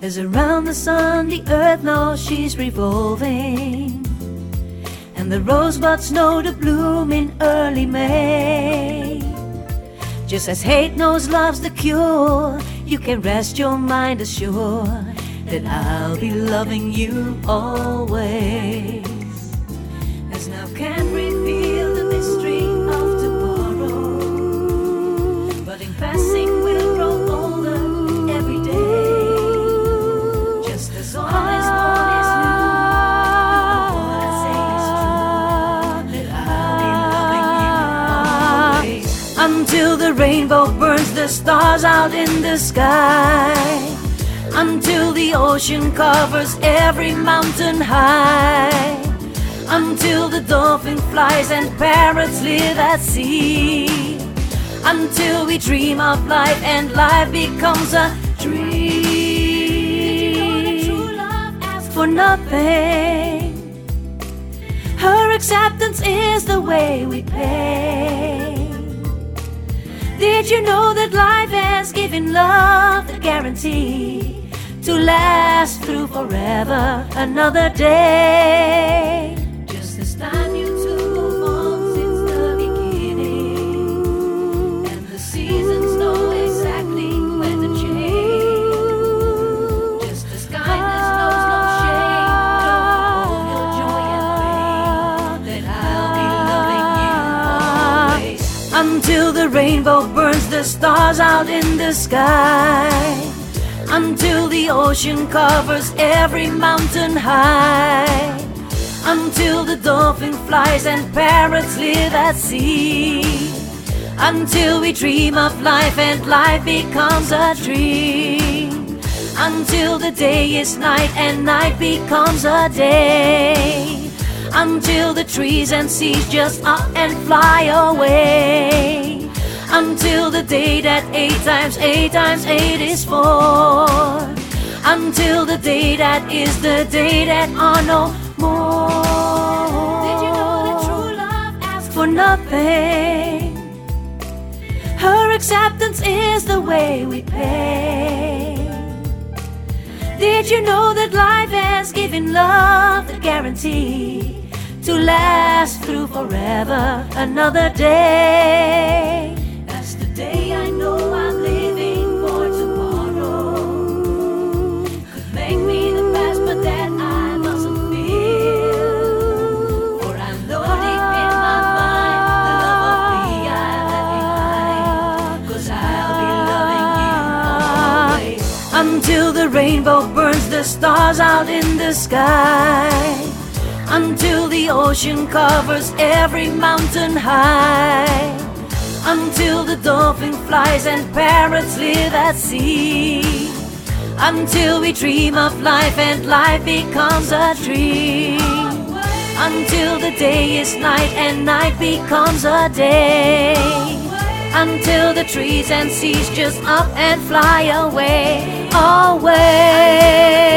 As around the sun the earth knows she's revolving, and the rosebuds know to bloom in early May. Just as hate knows love's the cure, you can rest your mind assured that I'll be loving you always. As now can't reveal the mystery of tomorrow, but in passing we'll grow older every day. Just as all is born is new, all I say is true, that I'll be loving you always. Until the rainbow burns the stars out in the sky, until the ocean covers every mountain high, until the dolphin flies and parrots live at sea, until we dream of life and life becomes a dream. Did you know that true love asks for nothing? Her acceptance is the way we pay. Did you know that life has given love the guarantee to last through forever another day? Just as time you to move on since the beginning, and the seasons know exactly when to change. Just as kindness knows no shame, all your joy and pain, that I'll be loving you always. Until the rainbow burns the stars out in the sky, until the ocean covers every mountain high, until the dolphin flies and parrots live at sea, until we dream of life and life becomes a dream, until the day is night and night becomes a day, until the trees and seas just up and fly away, until the day that 8 times 8 times 8 is 4, until the day that is the day that are no more. Did you know that true love asks for nothing? Her acceptance is the way we pay. Did you know that life has given love the guarantee to last through forever another day? That's the day I know I'm living for tomorrow. Could make me the best, but that I mustn't feel. For I know deep in my mind the love of me I left behind, 'cause I'll be loving you always. Until the rainbow burns the stars out in the sky, until the ocean covers every mountain high, until the dolphin flies and parrots live at sea, until we dream of life and life becomes a dream, until the day is night and night becomes a day, until the trees and seas just up and fly away, away.